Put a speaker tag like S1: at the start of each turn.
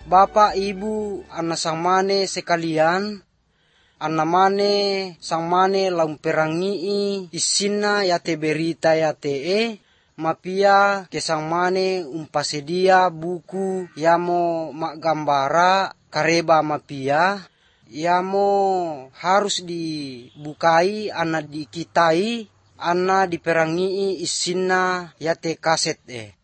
S1: Bapak Ibu anna sang mane sekalian, anna mane sang mane laumperangii isinna yate berita yate mapia kesang mane umpasedia buku yamo magambara kareba mapia yamo harus dibukai anna dikitai anna diperangii isinna yate kaset